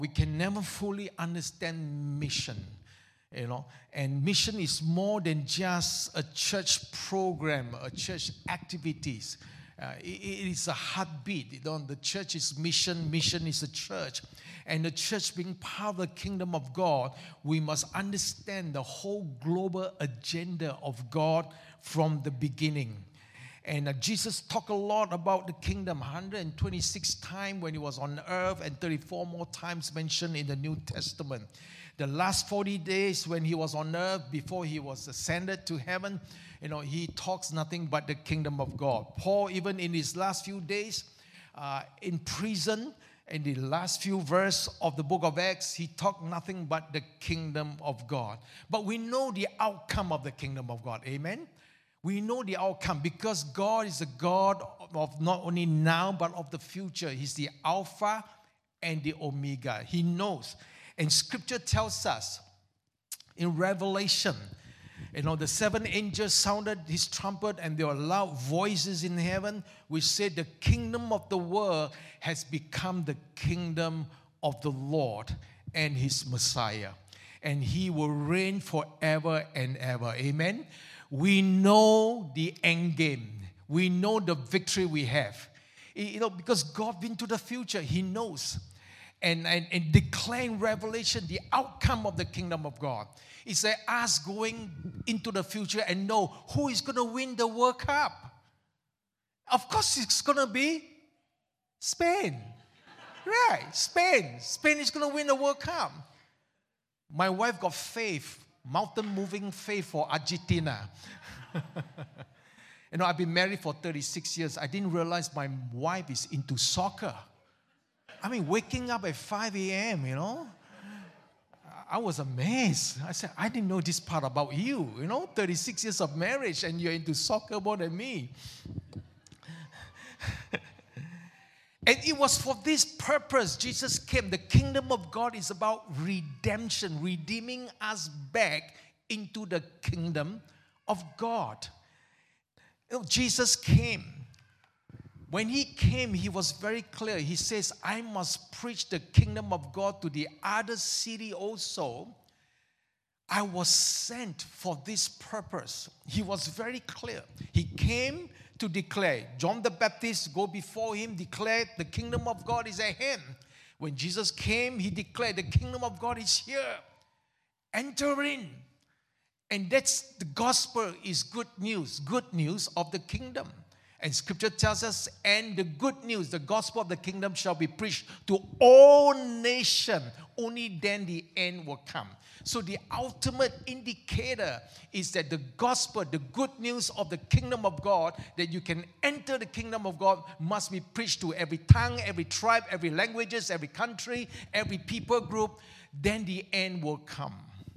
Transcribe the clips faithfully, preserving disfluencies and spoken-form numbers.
we can never fully understand mission. You know, and mission is more than just a church program, a church activities. Uh, it, it is a heartbeat. You know, the church is mission, mission is a church. And the church being part of the kingdom of God, we must understand the whole global agenda of God from the beginning. And uh, Jesus talked a lot about the kingdom, one hundred twenty-six times when he was on earth and thirty-four more times mentioned in the New Testament. The last forty days when he was on earth, before he was ascended to heaven, you know, he talks nothing but the kingdom of God. Paul, even in his last few days uh, in prison, in the last few verses of the book of Acts, he talked nothing but the kingdom of God. But we know the outcome of the kingdom of God. Amen? We know the outcome because God is a God of not only now, but of the future. He's the Alpha and the Omega. He knows. And Scripture tells us in Revelation, you know, the seven angels sounded his trumpet and there were loud voices in heaven which said the kingdom of the world has become the kingdom of the Lord and his Messiah. And he will reign forever and ever. Amen? We know the end game. We know the victory we have. You know, because God been to the future. He knows. And, and, and declaring Revelation the outcome of the kingdom of God. It's like us going into the future and know who is going to win the World Cup. Of course, it's going to be Spain. Right, Spain. Spain is going to win the World Cup. My wife got faith, mountain-moving faith for Argentina. You know, I've been married for thirty-six years. I didn't realize my wife is into soccer. I mean, waking up at five a.m., you know. I was amazed. I said, I didn't know this part about you. You know, thirty-six years of marriage and you're into soccer more than me. And it was for this purpose Jesus came. The kingdom of God is about redemption, redeeming us back into the kingdom of God. You know, Jesus came. When he came, he was very clear. He says, I must preach the kingdom of God to the other city also. I was sent for this purpose. He was very clear. He came to declare. John the Baptist, go before him, declared the kingdom of God is at hand. When Jesus came, he declared the kingdom of God is here. Enter in. And that's the gospel is good news. Good news of the kingdom. And Scripture tells us, and the good news, the gospel of the kingdom shall be preached to all nations. Only then the end will come. So the ultimate indicator is that the gospel, the good news of the kingdom of God, that you can enter the kingdom of God, must be preached to every tongue, every tribe, every languages, every country, every people group. Then the end will come.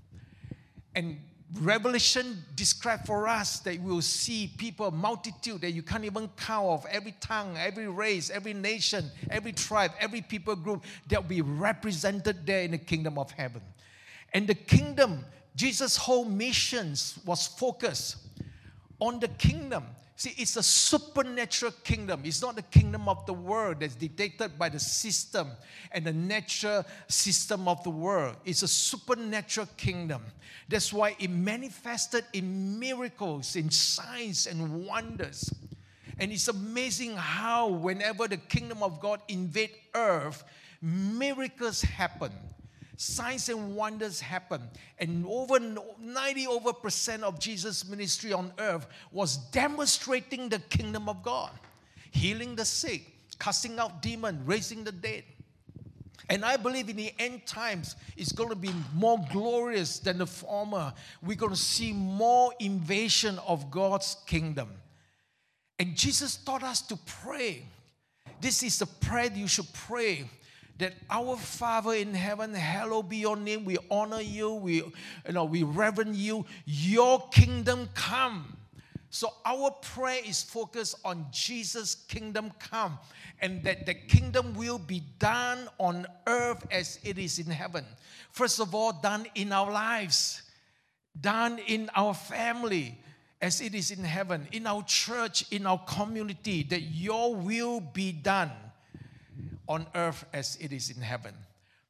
And Revelation describes for us that we will see people, multitude that you can't even count of, every tongue, every race, every nation, every tribe, every people group that will be represented there in the kingdom of heaven. And the kingdom, Jesus' whole mission was focused on the kingdom. See, it's a supernatural kingdom. It's not the kingdom of the world that's dictated by the system and the natural system of the world. It's a supernatural kingdom. That's why it manifested in miracles, in signs and wonders. And it's amazing how whenever the kingdom of God invade earth, miracles happen. Signs and wonders happen. And over ninety over percent of Jesus' ministry on earth was demonstrating the kingdom of God. Healing the sick, casting out demons, raising the dead. And I believe in the end times, it's going to be more glorious than the former. We're going to see more invasion of God's kingdom. And Jesus taught us to pray. This is the prayer you should pray. That our Father in heaven, hallowed be your name. We honor you. We, you know, we reverence you. Your kingdom come. So our prayer is focused on Jesus' kingdom come. And that the kingdom will be done on earth as it is in heaven. First of all, done in our lives. Done in our family as it is in heaven. In our church, in our community. That your will be done on earth as it is in heaven.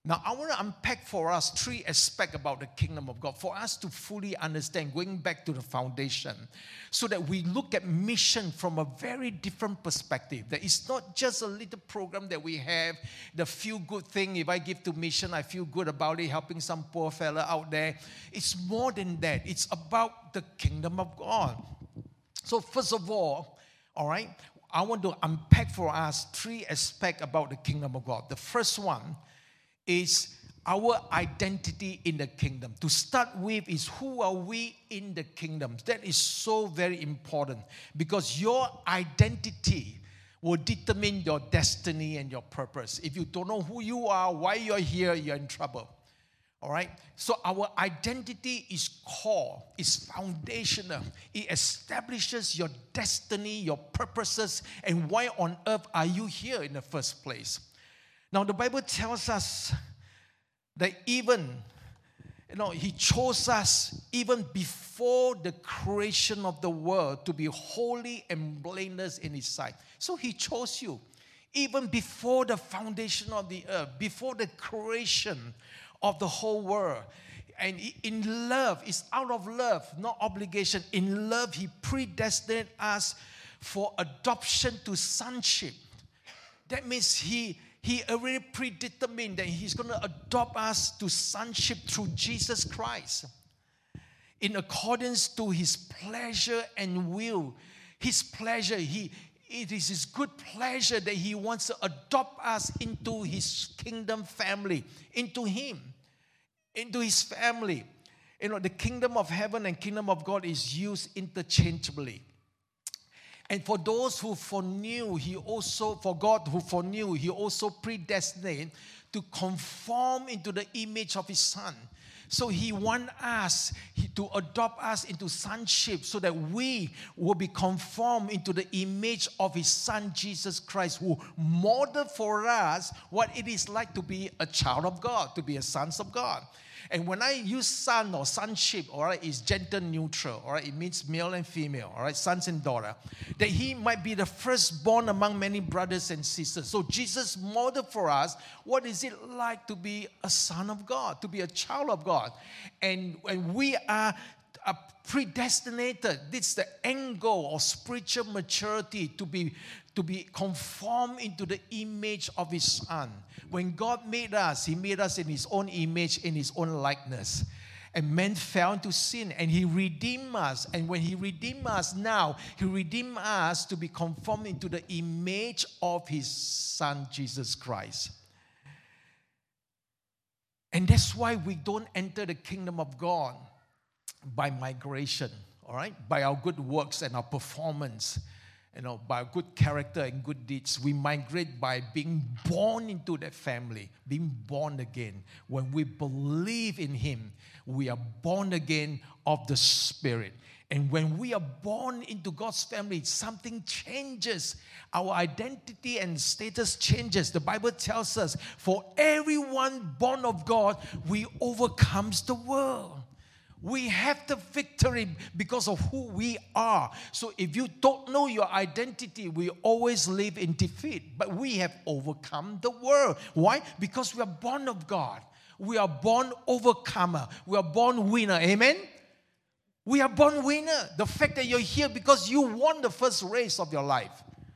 Now, I want to unpack for us three aspects about the kingdom of God for us to fully understand, going back to the foundation, so that we look at mission from a very different perspective. That it's not just a little program that we have, the feel good thing. If I give to mission, I feel good about it, helping some poor fella out there. It's more than that. It's about the kingdom of God. So first of all, all right, I want to unpack for us three aspects about the kingdom of God. The first one is our identity in the kingdom. To start with is, who are we in the kingdom? That is so very important, because your identity will determine your destiny and your purpose. If you don't know who you are, why you're here, you're in trouble. All right? So our identity is core, is foundational. It establishes your destiny, your purposes, and why on earth are you here in the first place. Now, the Bible tells us that even, you know, He chose us even before the creation of the world to be holy and blameless in His sight. So He chose you even before the foundation of the earth, before the creation of the whole world. And in love, it's out of love, not obligation. In love, He predestined us for adoption to sonship. That means He He already predetermined that He's going to adopt us to sonship through Jesus Christ, in accordance to His pleasure and will. His pleasure, He it is His good pleasure that He wants to adopt us into His kingdom family, into Him, into His family. You know, the kingdom of heaven and kingdom of God is used interchangeably. And for those who foreknew, He also, for God who foreknew, He also predestined to conform into the image of His Son. So He wants us to adopt us into sonship, so that we will be conformed into the image of His Son, Jesus Christ, who modeled for us what it is like to be a child of God, to be a son of God. And when I use son or sonship, all right, it's gender neutral, all right, it means male and female, all right, sons and daughter, that He might be the firstborn among many brothers and sisters. So Jesus modeled for us what is it like to be a son of God, to be a child of God. And, and we are are predestinated. This is the end goal of spiritual maturity, to be, to be conformed into the image of His Son. When God made us, He made us in His own image, in His own likeness. And man fell into sin, and He redeemed us. And when He redeemed us now, He redeemed us to be conformed into the image of His Son, Jesus Christ. And that's why we don't enter the kingdom of God by migration, all right? By our good works and our performance, you know, by our good character and good deeds. We migrate by being born into that family, being born again. When we believe in Him, we are born again of the Spirit. And when we are born into God's family, something changes. Our identity and status changes. The Bible tells us, for everyone born of God, we overcomes the world. We have the victory because of who we are. So if you don't know your identity, we always live in defeat. But we have overcome the world. Why? Because we are born of God. We are born overcomer. We are born winner. Amen? We are born winner. The fact that you're here because you won the first race of your life.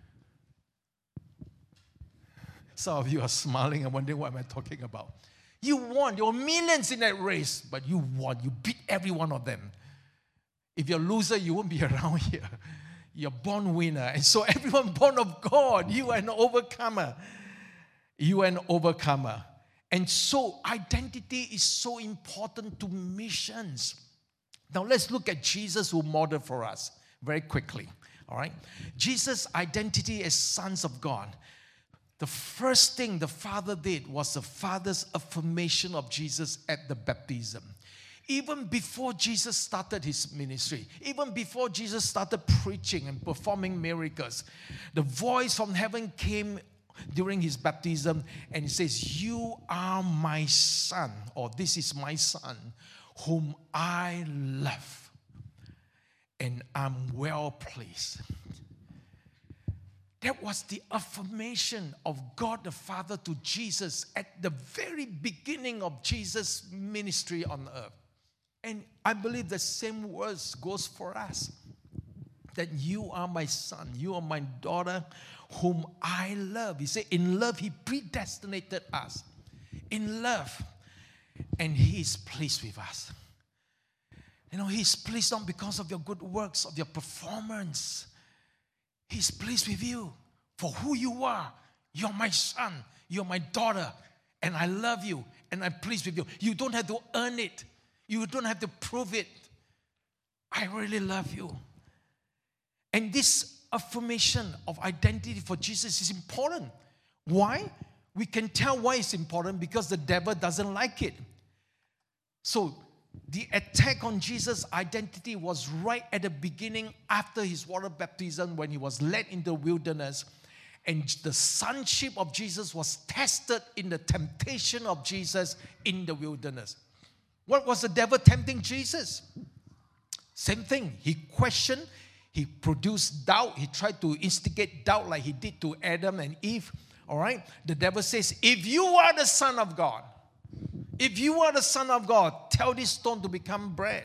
Some of you are smiling and wondering what am I talking about. You won. There were millions in that race, but you won. You beat every one of them. If you're a loser, you won't be around here. You're born winner. And so everyone born of God, you are an overcomer. You are an overcomer. And so identity is so important to missions. Now let's look at Jesus, who modeled for us very quickly. All right? Jesus' identity as sons of God. The first thing the Father did was the Father's affirmation of Jesus at the baptism. Even before Jesus started His ministry, even before Jesus started preaching and performing miracles, the voice from heaven came during His baptism, and He says, "You are my Son," or "This is my Son, whom I love, and I'm well pleased." That was the affirmation of God the Father to Jesus at the very beginning of Jesus' ministry on earth. And I believe the same words goes for us. That you are my son, you are my daughter, whom I love. He said, in love, he predestinated us. In love. And he is pleased with us. You know, he's pleased not because of your good works, of your performance. He's pleased with you for who you are. You're my son, you're my daughter, and I love you, and I'm pleased with you. You don't have to earn it. You don't have to prove it. I really love you. And this affirmation of identity for Jesus is important. Why? We can tell why it's important, because the devil doesn't like it. So, the attack on Jesus' identity was right at the beginning after his water baptism, when he was led into the wilderness. And the sonship of Jesus was tested in the temptation of Jesus in the wilderness. What was the devil tempting Jesus? Same thing. He questioned. He produced doubt. He tried to instigate doubt like he did to Adam and Eve. All right? The devil says, if you are the Son of God, if you are the Son of God, tell this stone to become bread.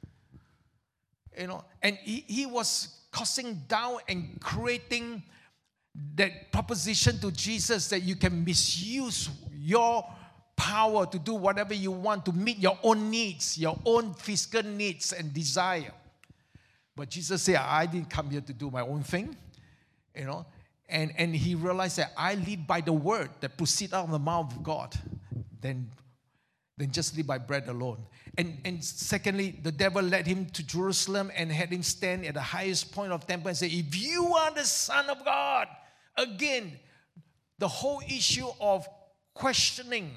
You know, and he, he was causing doubt and creating that proposition to Jesus that you can misuse your power to do whatever you want to meet your own needs, your own physical needs and desire. But Jesus said, I didn't come here to do my own thing, you know. And, and he realized that I live by the word that proceeds out of the mouth of God, then, then just live by bread alone. And, and secondly, the devil led him to Jerusalem and had him stand at the highest point of the temple and say, if you are the Son of God, again, the whole issue of questioning.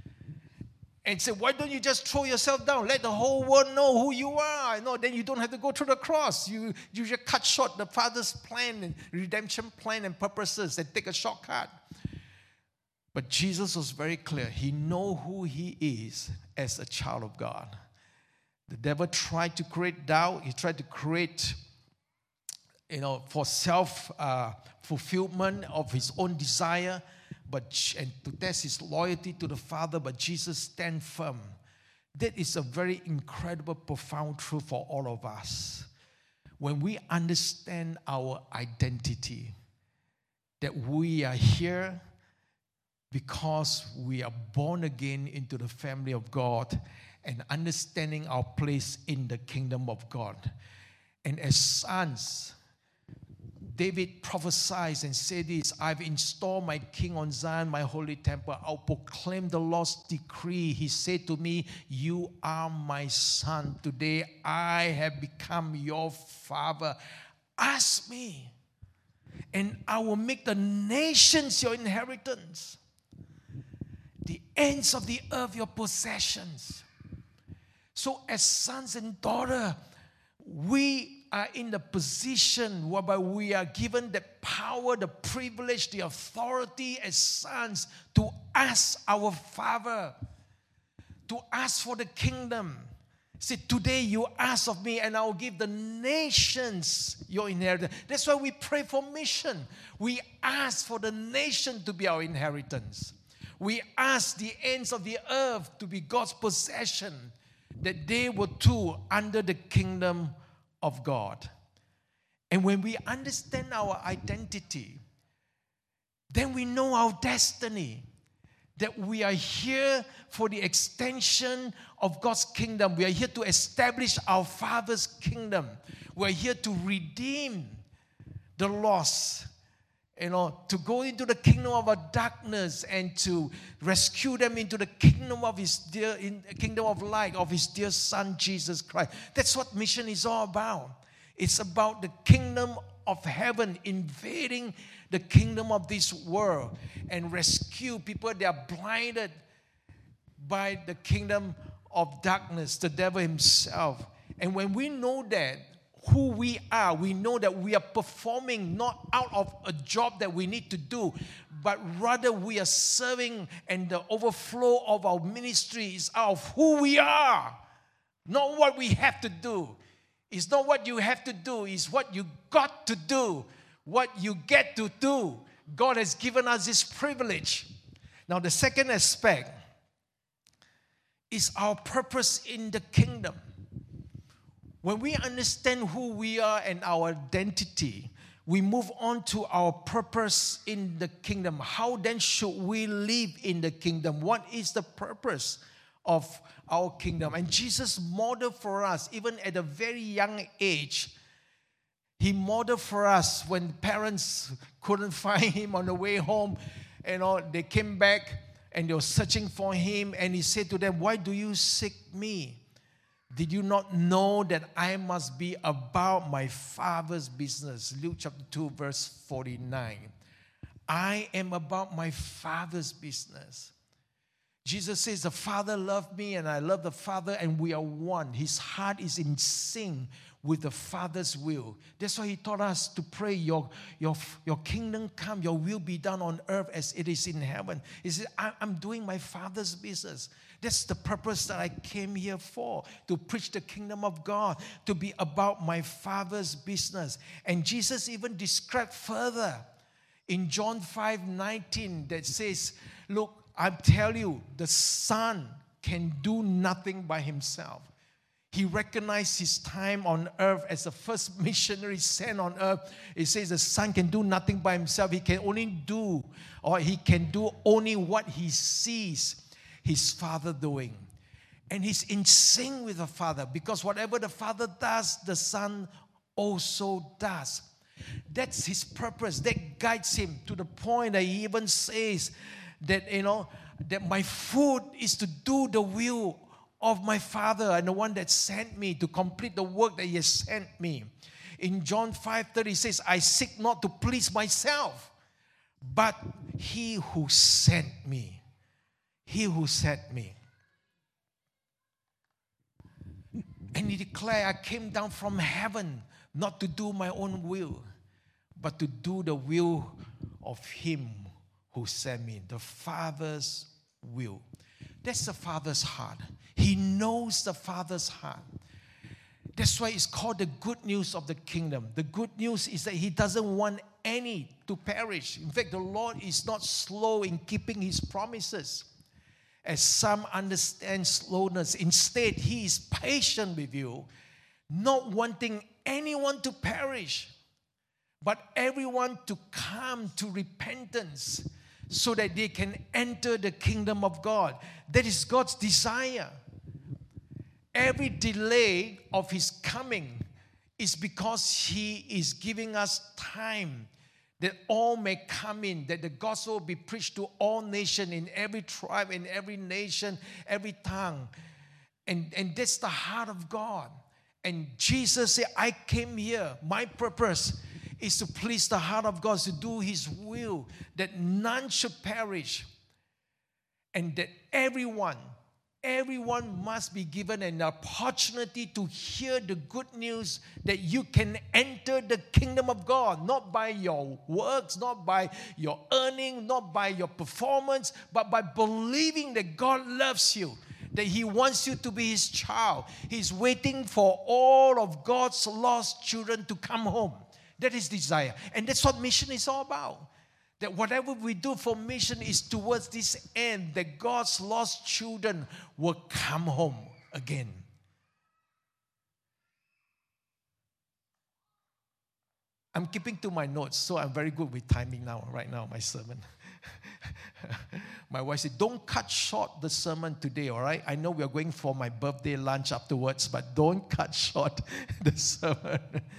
And say, why don't you just throw yourself down? Let the whole world know who you are. No, then you don't have to go through the cross. You, you just cut short the Father's plan and redemption plan and purposes and take a shortcut. But Jesus was very clear. He knows who he is as a child of God. The devil tried to create doubt. He tried to create, you know, for self-fulfillment uh, of his own desire. But, and to test his loyalty to the Father, but Jesus stand firm. That is a very incredible, profound truth for all of us. When we understand our identity, that we are here because we are born again into the family of God, and understanding our place in the kingdom of God. And as sons, David prophesies and said this, I've installed my king on Zion, my holy temple. I'll proclaim the Lord's decree. He said to me, you are my son. Today I have become your father. Ask me, and I will make the nations your inheritance, the ends of the earth your possessions. So as sons and daughters, we are in the position whereby we are given the power, the privilege, the authority as sons to ask our Father, to ask for the kingdom. See, today you ask of me and I will give the nations your inheritance. That's why we pray for mission. We ask for the nation to be our inheritance. We ask the ends of the earth to be God's possession, that they were too under the kingdom of God. And when we understand our identity, then we know our destiny, that we are here for the extension of God's kingdom. We are here to establish our Father's kingdom. We are here to redeem the lost, you know, to go into the kingdom of our darkness and to rescue them into the kingdom of His dear, in kingdom of light of His dear Son Jesus Christ. That's what mission is all about. It's about the kingdom of heaven invading the kingdom of this world and rescue people that are blinded by the kingdom of darkness, the devil himself. And when we know that, who we are, we know that we are performing not out of a job that we need to do, but rather we are serving, and the overflow of our ministry is out of who we are, not what we have to do. It's not what you have to do, it's what you got to do. what you get to do. God has given us this privilege. Now, the second aspect is our purpose in the kingdom. When we understand who we are and our identity, we move on to our purpose in the kingdom. How then should we live in the kingdom? What is the purpose of our kingdom? And Jesus modeled for us, even at a very young age. He modeled for us when parents couldn't find him on the way home. You know, they came back and they were searching for him. And he said to them, "Why do you seek me? Did you not know that I must be about my Father's business?" Luke chapter two, verse forty-nine. I am about my Father's business. Jesus says, the Father loved me and I love the Father, and we are one. His heart is in sync with the Father's will. That's why he taught us to pray, your, your, your kingdom come, your will be done on earth as it is in heaven. He said, I'm doing my Father's business. That's the purpose that I came here for, to preach the kingdom of God, to be about my Father's business. And Jesus even described further in John five nineteen that says, look, I tell you, the Son can do nothing by himself. He recognized his time on earth as the first missionary sent on earth. It says the Son can do nothing by himself. He can only do, or he can do only what he sees his Father doing. And he's in sync with the Father, because whatever the Father does, the Son also does. That's his purpose. That guides him to the point that he even says that, you know, that my food is to do the will of my Father and the one that sent me, to complete the work that he has sent me. In John five thirty, he says, I seek not to please myself, but he who sent me. He who sent me. And he declared, I came down from heaven not to do my own will, but to do the will of him who sent me, the Father's will. That's the Father's heart. He knows the Father's heart. That's why it's called the good news of the kingdom. The good news is that he doesn't want any to perish. In fact, the Lord is not slow in keeping his promises, as some understand slowness. Instead, he is patient with you, not wanting anyone to perish, but everyone to come to repentance so that they can enter the kingdom of God. That is God's desire. Every delay of his coming is because he is giving us time that all may come in, that the gospel will be preached to all nations, in every tribe, in every nation, every tongue. And, and that's the heart of God. And Jesus said, I came here, my purpose is to please the heart of God, to do his will, that none should perish, and that everyone, everyone must be given an opportunity to hear the good news that you can enter the kingdom of God, not by your works, not by your earning, not by your performance, but by believing that God loves you, that he wants you to be his child. He's waiting for all of God's lost children to come home. That is desire. And that's what mission is all about. That whatever we do for mission is towards this end, that God's lost children will come home again. I'm keeping to my notes, so I'm very good with timing now, right now, my sermon. My wife said, don't cut short the sermon today, all right? I know we are going for my birthday lunch afterwards, but don't cut short the sermon.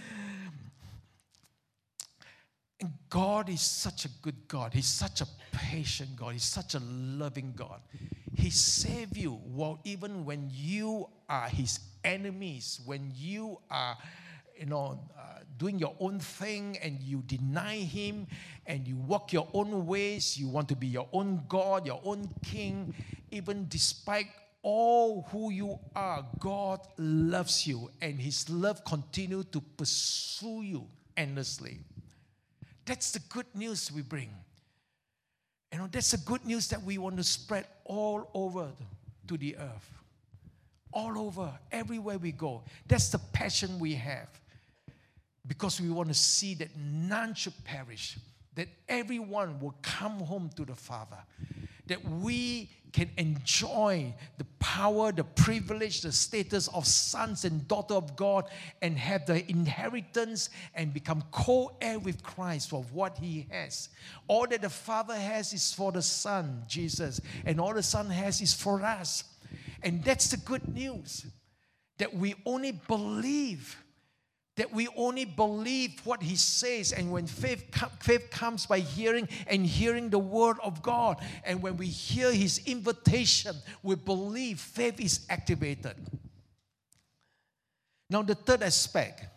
And God is such a good God. He's such a patient God. He's such a loving God. He saved you well, even when you are his enemies, when you are, you know, uh, doing your own thing and you deny him and you walk your own ways. You want to be your own God, your own king. Even despite all who you are, God loves you, and his love continues to pursue you endlessly. That's the good news we bring. You know, that's the good news that we want to spread all over to the earth. All over, everywhere we go. That's the passion we have. because we want to see that none should perish, that everyone will come home to the Father, that we can enjoy the power, the privilege, the status of sons and daughters of God, and have the inheritance and become co-heir with Christ for what He has. All that the Father has is for the Son, Jesus, and all the Son has is for us. And that's the good news, that we only believe, that we only believe what He says. And when faith, com- faith comes by hearing, and hearing the Word of God, and when we hear His invitation, we believe, faith is activated. Now the third aspect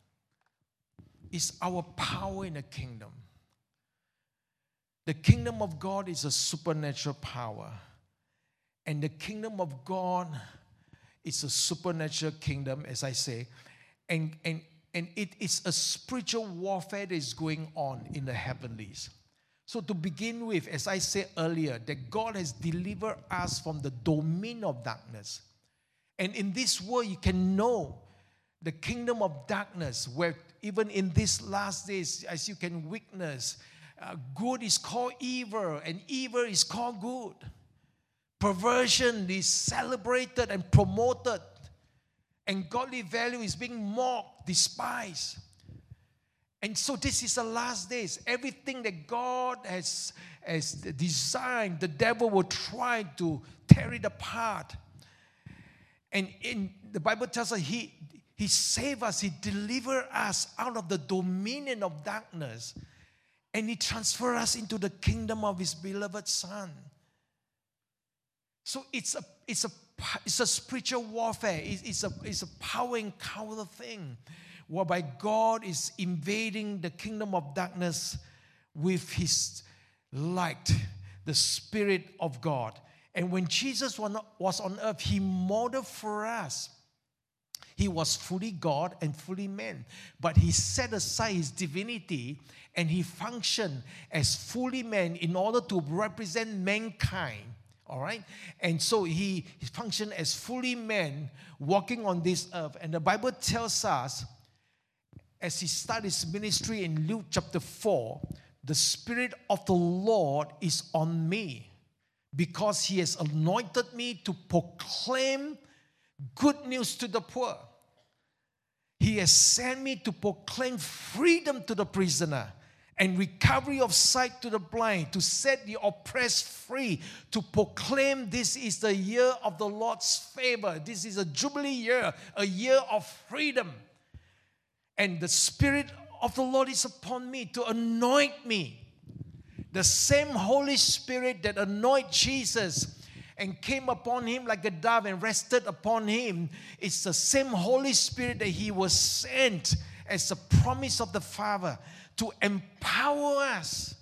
is our power in the kingdom. The kingdom of God is a supernatural power. And the kingdom of God is a supernatural kingdom, as I say. And, and, and it is a spiritual warfare that is going on in the heavenlies. So to begin with, as I said earlier, that God has delivered us from the domain of darkness. And in this world, you can know the kingdom of darkness, where even in these last days, as you can witness, uh, good is called evil, and evil is called good. Perversion is celebrated and promoted, and godly value is being mocked, despised. And so this is the last days. Everything that God has, has designed, the devil will try to tear it apart. And in the Bible tells us he, he saved us, He delivered us out of the dominion of darkness, and He transferred us into the kingdom of His beloved Son. So it's a, it's a It's a spiritual warfare. It's a, it's a power encounter thing, whereby God is invading the kingdom of darkness with His light, the Spirit of God. And when Jesus was on earth, He modeled for us. He was fully God and fully man, but He set aside His divinity and He functioned as fully man in order to represent mankind. All right? And so he, he functioned as fully man walking on this earth. And the Bible tells us, as He started His ministry in Luke chapter four, the Spirit of the Lord is on me, because He has anointed me to proclaim good news to the poor. He has sent me to proclaim freedom to the prisoner, and recovery of sight to the blind, to set the oppressed free, to proclaim this is the year of the Lord's favor. This is a jubilee year, a year of freedom. And the Spirit of the Lord is upon me to anoint me. The same Holy Spirit that anointed Jesus and came upon Him like a dove and rested upon Him, it's the same Holy Spirit that He was sent as a promise of the Father to empower us,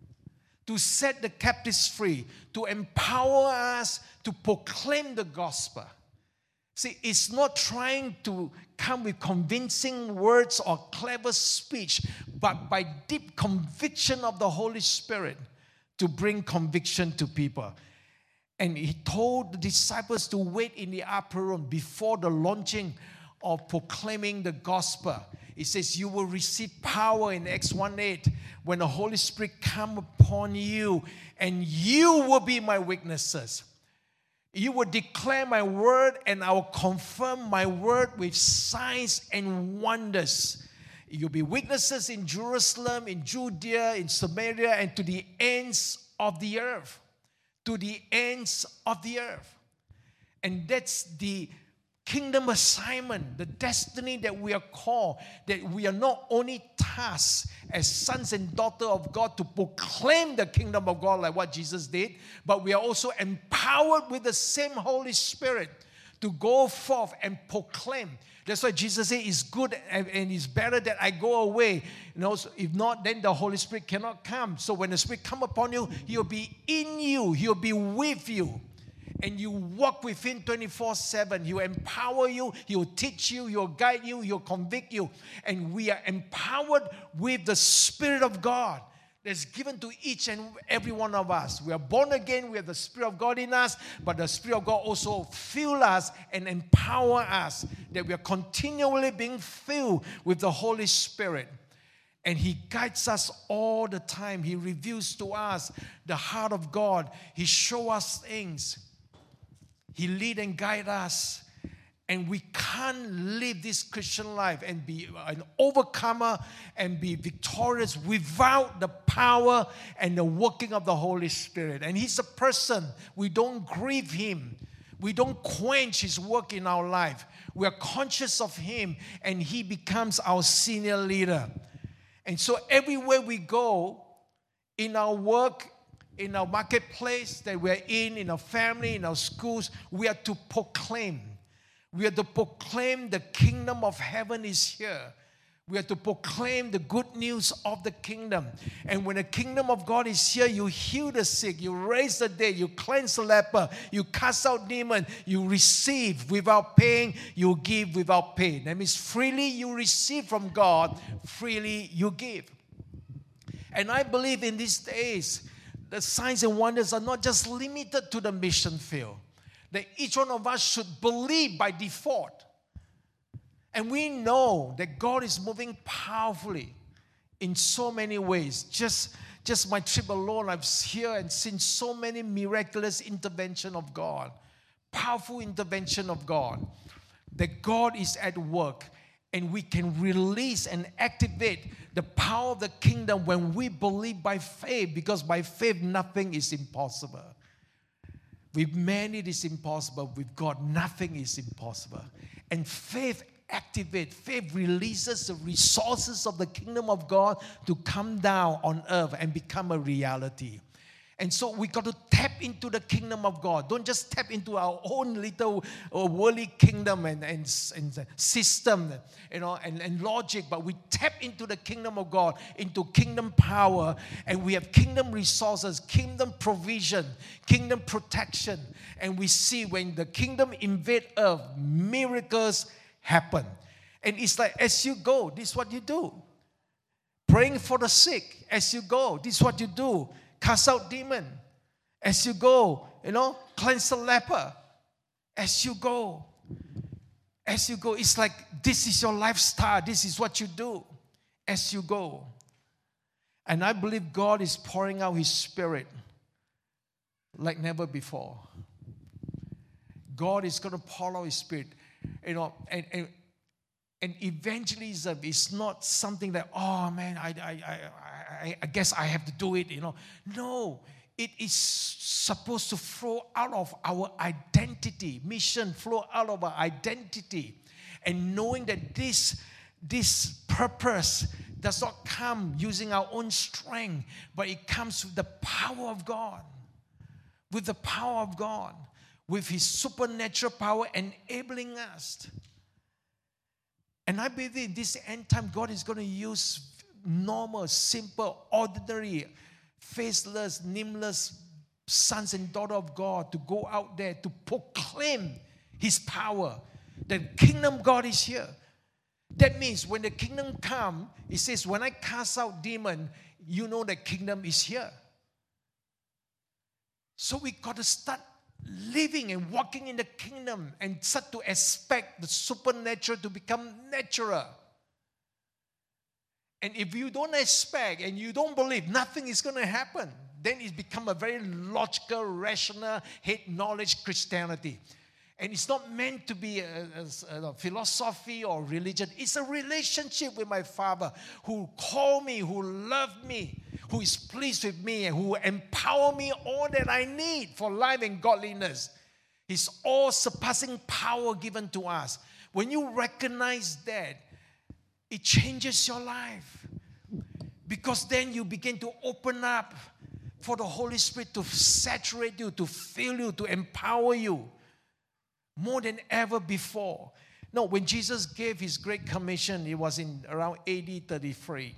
to set the captives free, to empower us to proclaim the gospel. See, it's not trying to come with convincing words or clever speech, but by deep conviction of the Holy Spirit to bring conviction to people. And He told the disciples to wait in the upper room before the launching of proclaiming the gospel. It says you will receive power in Acts one eight when the Holy Spirit come upon you, and you will be my witnesses. You will declare my word, and I will confirm my word with signs and wonders. You'll be witnesses in Jerusalem, in Judea, in Samaria, and to the ends of the earth. To the ends of the earth. And that's the kingdom assignment, the destiny that we are called, that we are not only tasked as sons and daughters of God to proclaim the kingdom of God like what Jesus did, but we are also empowered with the same Holy Spirit to go forth and proclaim. That's why Jesus said it's good and it's better that I go away. You know, so if not, then the Holy Spirit cannot come. So when the Spirit come upon you, He'll be in you, He'll be with you. And you walk with Him twenty-four seven. He'll empower you. He'll teach you. He'll guide you. He'll convict you. And we are empowered with the Spirit of God. that's given to each and every one of us. We are born again, we have the Spirit of God in us, but the Spirit of God also fills us and empower us, that we are continually being filled with the Holy Spirit. And He guides us all the time. He reveals to us the heart of God. He shows us things. He leads and guides us. And we can't live this Christian life and be an overcomer and be victorious without the power and the working of the Holy Spirit. And He's a person. We don't grieve Him. We don't quench His work in our life. We are conscious of Him, and He becomes our senior leader. And so everywhere we go, in our work, in our marketplace that we're in, in our family, in our schools, we are to proclaim. We are to proclaim the kingdom of heaven is here. We are to proclaim the good news of the kingdom. And when the kingdom of God is here, you heal the sick, you raise the dead, you cleanse the leper, you cast out demons, you receive without paying, you give without pain. That means freely you receive from God, freely you give. And I believe in these days, the signs and wonders are not just limited to the mission field. That each one of us should believe by default. And we know that God is moving powerfully in so many ways. Just, just my trip alone, I've here and seen so many miraculous intervention of God. Powerful intervention of God. That God is at work. And we can release and activate the power of the kingdom when we believe by faith. Because by faith, nothing is impossible. With man it is impossible. With God, nothing is impossible. And faith activates, faith releases the resources of the kingdom of God to come down on earth and become a reality. And so we got to tap into the kingdom of God. Don't just tap into our own little uh, worldly kingdom and, and, and system, you know, and, and logic, but we tap into the kingdom of God, into kingdom power, and we have kingdom resources, kingdom provision, kingdom protection. And we see when the kingdom invade earth, miracles happen. And it's like, as you go, this is what you do. Praying for the sick, as you go, this is what you do. Cast out demon. As you go, you know, cleanse the leper. As you go. As you go. It's like this is your lifestyle. This is what you do as you go. And I believe God is pouring out His Spirit like never before. God is going to pour out His Spirit. You know, and, and, and evangelism is not something that, oh man, I, I, I, I, I guess I have to do it, you know. No, it is supposed to flow out of our identity. Mission flow out of our identity. And knowing that this, this purpose does not come using our own strength, but it comes with the power of God. With the power of God. With His supernatural power enabling us. And I believe in this end time, God is going to use normal, simple, ordinary, faceless, nameless sons and daughters of God to go out there to proclaim His power. The kingdom of God is here. That means when the kingdom comes, it says, when I cast out demons, you know the kingdom is here. So we got to start living and walking in the kingdom and start to expect the supernatural to become natural. And if you don't expect and you don't believe, nothing is going to happen. Then it's become a very logical, rational, head knowledge Christianity. And it's not meant to be a, a, a philosophy or religion. It's a relationship with my Father who called me, who loved me, who is pleased with me, and who will empower me all that I need for life and godliness. His all-surpassing power given to us. When you recognize that, it changes your life. Because then you begin to open up for the Holy Spirit to saturate you, to fill you, to empower you. More than ever before. No, when Jesus gave His Great Commission, it was in around A D thirty-three.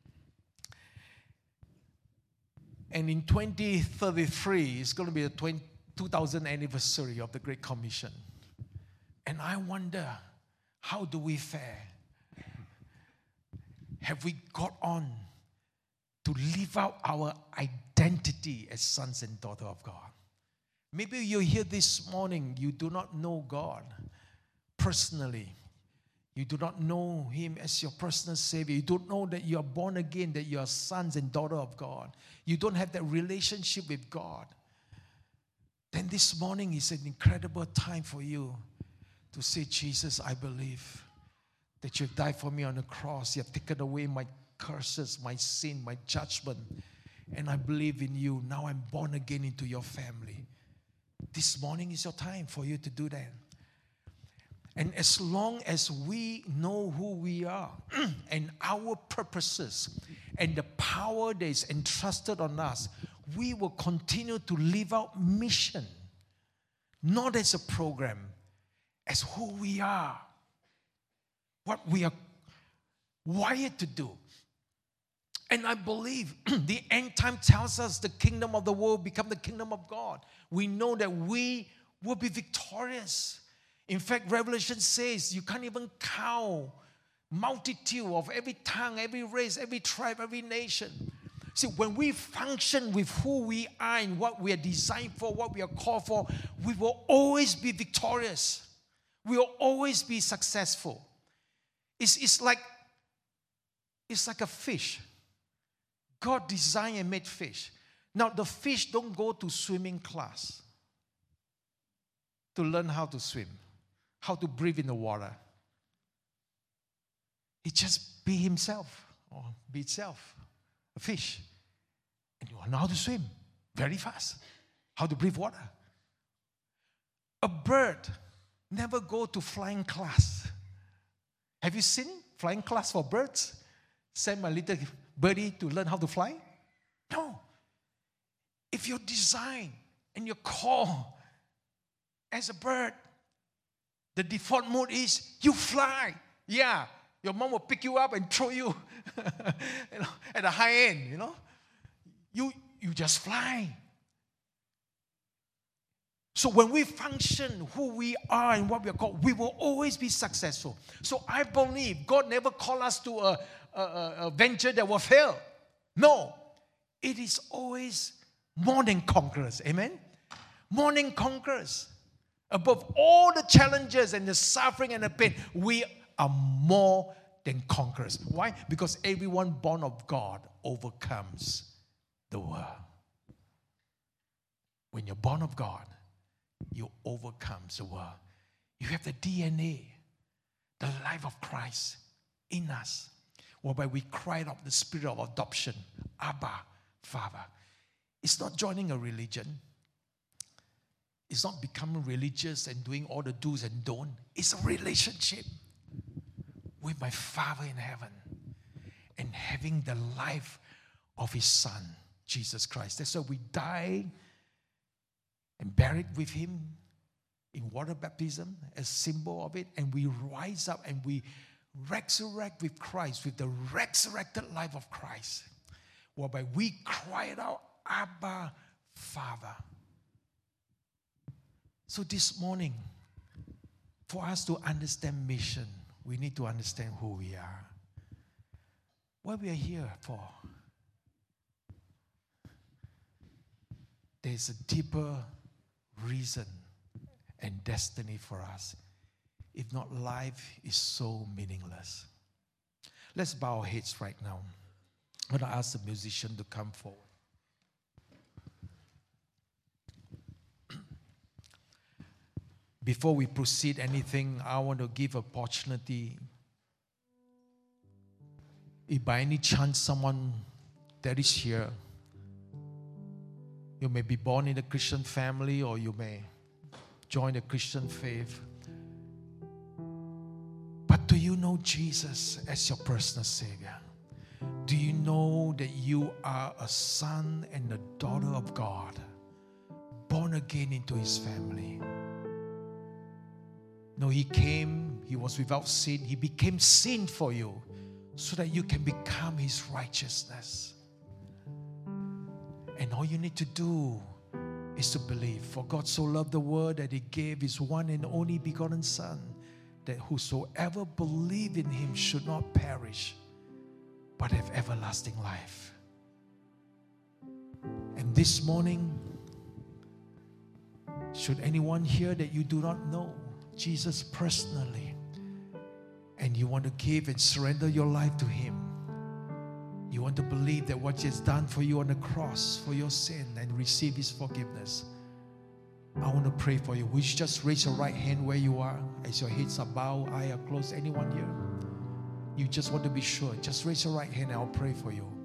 And in twenty thirty-three, it's going to be the two thousandth anniversary of the Great Commission. And I wonder, how do we fare? Have we got on to live out our identity as sons and daughters of God. Maybe you're here this morning, you do not know God personally. You do not know Him as your personal Savior. You don't know that you are born again, that you are sons and daughters of God. You don't have that relationship with God. Then this morning is an incredible time for you to say, Jesus, I believe that you've died for me on the cross. You have taken away my curses, my sin, my judgment. And I believe in you. Now I'm born again into your family. This morning is your time for you to do that. And as long as we know who we are and our purposes and the power that is entrusted on us, we will continue to live out mission, not as a program, as who we are, what we are wired to do. And I believe the end time tells us the kingdom of the world become the kingdom of God. We know that we will be victorious. In fact, Revelation says you can't even count multitude of every tongue, every race, every tribe, every nation. See, when we function with who we are and what we are designed for, what we are called for, we will always be victorious. We will always be successful. It's, it's like it's like a fish. God designed and made fish. Now, the fish don't go to swimming class to learn how to swim, how to breathe in the water. He just be himself or be itself, a fish. And you know how to swim very fast, how to breathe water. A bird never go to flying class. Have you seen flying class for birds? Send my little birdie to learn how to fly? No. If you're designed and you're called as a bird, the default mode is you fly. Yeah, your mom will pick you up and throw you, you know, at the high end, you know. You, you just fly. So when we function who we are and what we are called, we will always be successful. So I believe God never called us to a, a, a venture that will fail. No. It is always more than conquerors. Amen? More than conquerors. Above all the challenges and the suffering and the pain, we are more than conquerors. Why? Because everyone born of God overcomes the world. When you're born of God, you overcome the world. You have the D N A, the life of Christ in us, whereby we cried out the spirit of adoption, Abba, Father. It's not joining a religion. It's not becoming religious and doing all the do's and don'ts. It's a relationship with my Father in heaven and having the life of His Son, Jesus Christ. That's why we die and buried with Him in water baptism, a symbol of it, and we rise up and we resurrect with Christ, with the resurrected life of Christ, whereby we cry out, Abba, Father. So this morning, for us to understand mission, we need to understand who we are, what we are here for. There's a deeper reason and destiny for us. If not, life is so meaningless. Let's bow our heads right now. I'm going to ask the musician to come forward. Before we proceed anything, I want to give opportunity. If by any chance someone that is here, you may be born in a Christian family or you may join the Christian faith. But do you know Jesus as your personal Savior? Do you know that you are a son and a daughter of God, born again into His family? No, He came, He was without sin. He became sin for you so that you can become His righteousness. And all you need to do is to believe. For God so loved the world that He gave His one and only begotten Son, that whosoever believe in Him should not perish, but have everlasting life. this morning, should anyone here that you do not know Jesus personally, and you want to give and surrender your life to Him, you want to believe that what He has done for you on the cross for your sin and receive His forgiveness, I want to pray for you. Would you just raise your right hand where you are as your heads are bowed, eyes are closed? Anyone here? You just want to be sure. Just raise your right hand and I'll pray for you.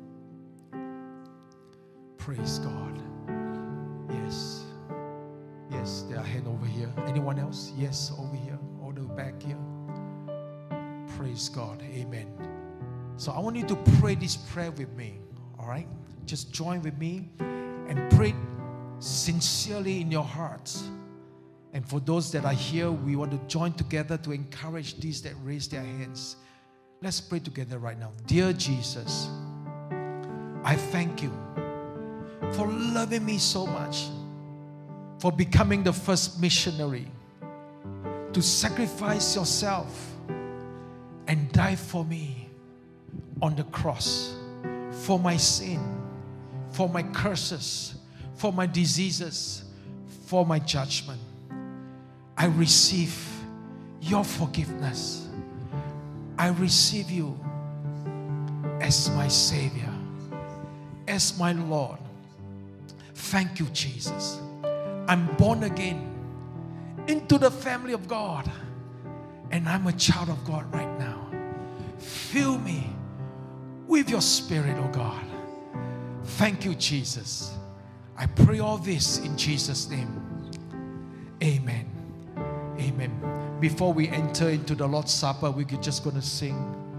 Praise God. Yes. Yes, there are hands over here. Anyone else? Yes, over here. All the way back here. Praise God. Amen. So I want you to pray this prayer with me. All right? Just join with me and pray sincerely in your hearts. And for those that are here, we want to join together to encourage these that raise their hands. Let's pray together right now. Dear Jesus, I thank you for loving me so much, for becoming the first missionary to sacrifice yourself and die for me on the cross, for my sin, for my curses, for my diseases, for my judgment. I receive your forgiveness. I receive you as my Savior, as my Lord. Thank you, Jesus. I'm born again into the family of God, and I'm a child of God right now. Fill me with your Spirit, oh God. Thank you, Jesus. I pray all this in Jesus' name. Amen. Amen. Before we enter into the Lord's Supper, we're just going to sing